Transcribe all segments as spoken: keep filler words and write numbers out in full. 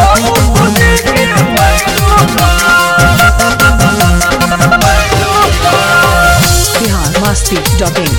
Bihar Masti dot in.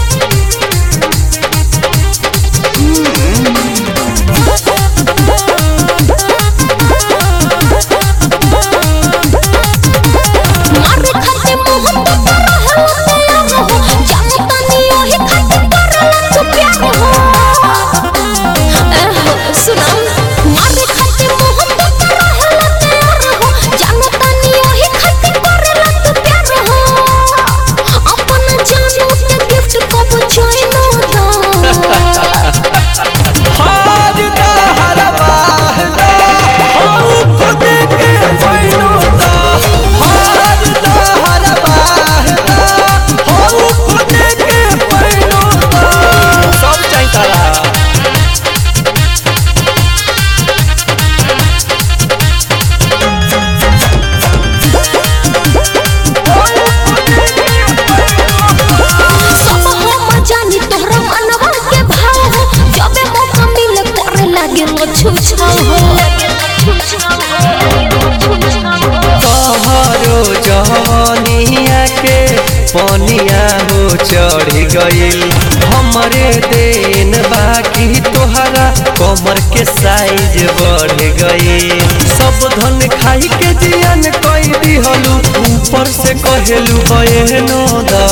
तोहरो जवनिया के पनिया हो चढ़ गइल हमरे देन बाकी तोहरा कमर के साइज बढ़ गइल सब धन खाई के जियन कई दिहलू ऊपर से कहेलू बहनो दा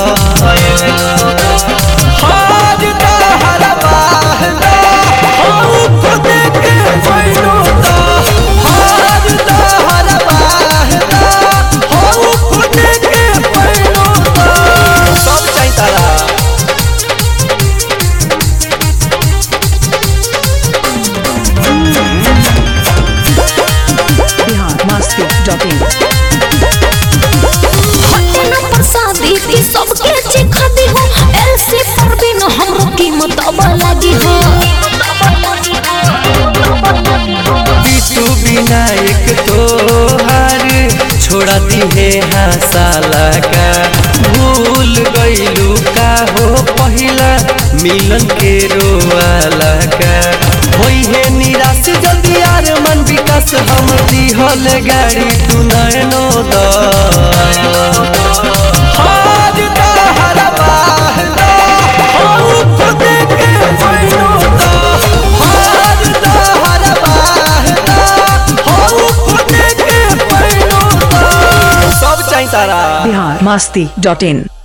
हाज तोहरा बाहना हम खुद के बहनो दा हाज तोहरा बाहना हम खुद के बहनो दा सब चाहिए तारा बिहार मस्ती डॉट इन। शादी की सबके चिखा दी हो ऐसे पर भी न हमरो कीमत लगी हो बिटू विनायक तोहार छोड़ा दी है हसाला का भूल गइलू का हो पहिला मिलन के रोवाला का होई है निराश जल्दी यार मन विकास हम दिहल गाड़ी तू नैनो दा हाज तोहरा बाहना हम खुद के बहनो दा हाज तोहरा बाहना हम खुद के बहनो दा सब चाहिए तारा बिहार मस्ती डॉट इन।